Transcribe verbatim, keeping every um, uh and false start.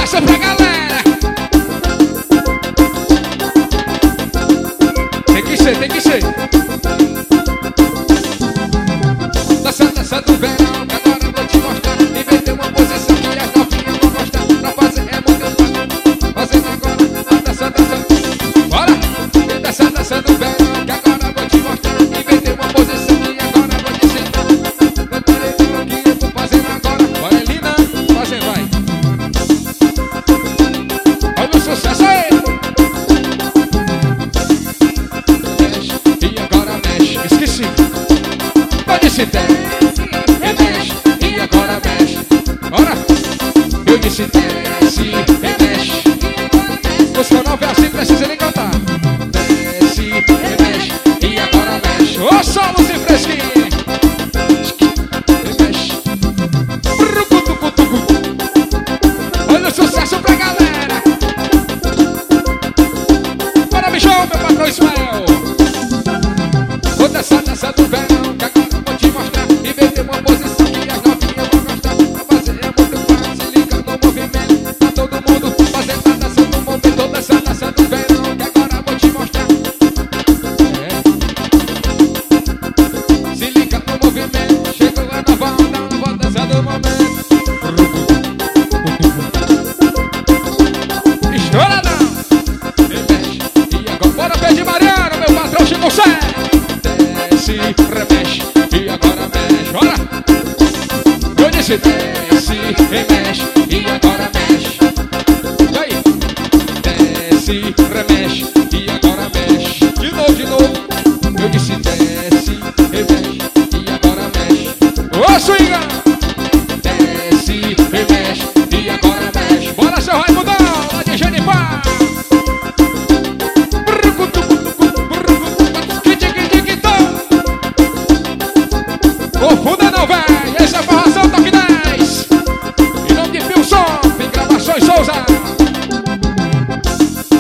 sucesso pra galera. Tem que ser, tem que ser. Dança, dança do verão, que agora eu vou te mostrar. Inverter uma posição que as novinhas vão gostar. Pra fazer é muito fácil. Fazendo agora a dança, dança. Bora! Dança, dança do verão, que agora eu vou te mostrar. Inverter uma posição que agora eu vou te ensinar. Eu tirei tudo que eu tô fazendo agora. Bora, Lina, fazendo, vai. Olha o sucesso aí! Mexe, e agora mexe. Esqueci. Pode se desce, remexe, e agora mexe. Bora! Eu disse desce, remexe. Música nova é assim, precisa nem cantar. Desce, remexe, e agora mexe. Ô, solo sem fresquinho. Remexe. Olha o sucesso pra galera. Bora, bichão, meu patrão Ismael. Vou dançar, dançar do verão, que agora eu vou te mostrar. Inverter uma posição que as novinhas vão gostar. Pra fazer é muito fácil, se liga no movimento. Tá todo mundo fazendo a dança no momento. Dança, dança do verão, que agora eu vou te mostrar. É. Se liga no movimento, chegou a nova onda, a nova dança do momento. Estoura não! Remexe, e agora bora pedir Mariana, meu patrão Chico Sé. Desce, remexe, e agora mexe. Bora! Eu disse desce, remexe, e agora mexe. E aí? Desce, remexe, e agora mexe. De novo, de novo. Eu disse desce, remexe, e agora mexe. Ô, swinga! Desce, remexe, e agora mexe. Bora, seu Raimundão, lá de Genipá. Confunda não, velho!